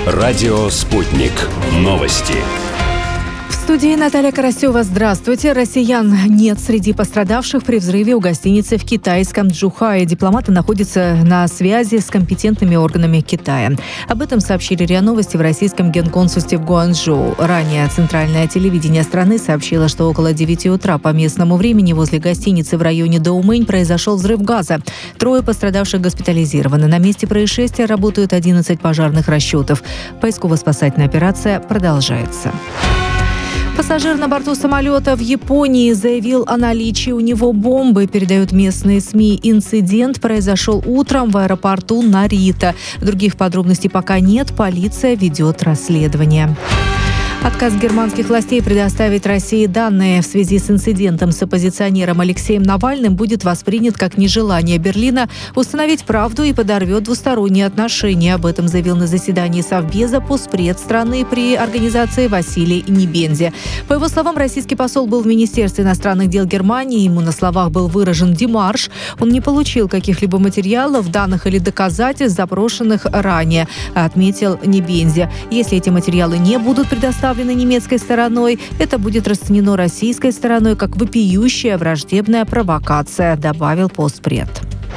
Радио «Спутник». Новости. В студии Наталья Карасева. Здравствуйте. Россиян нет среди пострадавших при взрыве у гостиницы в китайском Чжухае. Дипломаты находятся на связи с компетентными органами Китая. Об этом сообщили РИА Новости в российском генконсульстве в Гуанчжоу. Ранее центральное телевидение страны сообщило, что около 9 утра по местному времени возле гостиницы в районе Доумэнь произошел взрыв газа. 3 пострадавших госпитализированы. На месте происшествия работают 11 пожарных расчетов. Поисково-спасательная операция продолжается. Пассажир на борту самолета в Японии заявил о наличии у него бомбы, передают местные СМИ. Инцидент произошел утром в аэропорту Нарита. Других подробностей пока нет, полиция ведет расследование. Отказ германских властей предоставить России данные в связи с инцидентом с оппозиционером Алексеем Навальным будет воспринят как нежелание Берлина установить правду и подорвет двусторонние отношения. Об этом заявил на заседании Совбеза постпред страны при организации Василий Небензи. По его словам, российский посол был в Министерстве иностранных дел Германии. Ему на словах был выражен демарш. Он не получил каких-либо материалов, данных или доказательств, запрошенных ранее, отметил Небензи. Если эти материалы не будут предоставлены немецкой стороной, это будет расценено российской стороной как вопиющая враждебная провокация, добавил постпред.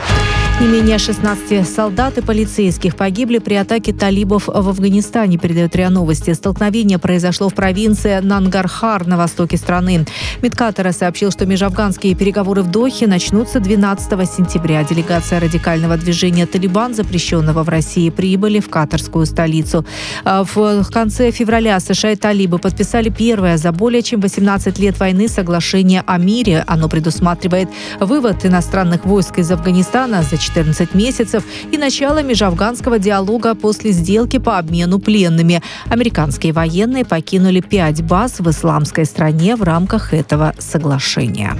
Не менее 16 солдат и полицейских погибли при атаке талибов в Афганистане, передают РИА Новости. Столкновение произошло в провинции Нангархар на востоке страны. МИД сообщил, что межафганские переговоры в Дохе начнутся 12 сентября. Делегация радикального движения «Талибан», запрещенного в России, прибыли в катарскую столицу. В конце февраля США и талибы подписали первое за более чем 18 лет войны соглашение о мире. Оно предусматривает вывод иностранных войск из Афганистана за 14 месяцев и начало межафганского диалога после сделки по обмену пленными. Американские военные покинули 5 баз в исламской стране в рамках этого соглашения.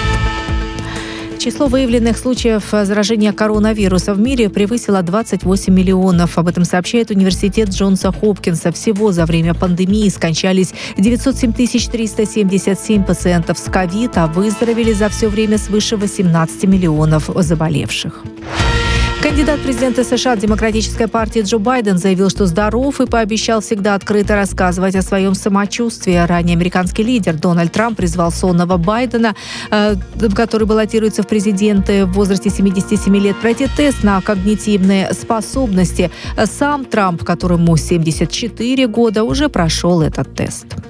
Число выявленных случаев заражения коронавируса в мире превысило 28 миллионов. Об этом сообщает университет Джонса Хопкинса. Всего за время пандемии скончались 907 377 пациентов с ковид, а выздоровели за все время свыше 18 миллионов заболевших. Кандидат в президенты США от Демократической партии Джо Байден заявил, что здоров и пообещал всегда открыто рассказывать о своем самочувствии. Ранее американский лидер Дональд Трамп призвал сонного Байдена, который баллотируется в президенты в возрасте 77 лет, пройти тест на когнитивные способности. Сам Трамп, которому 74 года, уже прошел этот тест.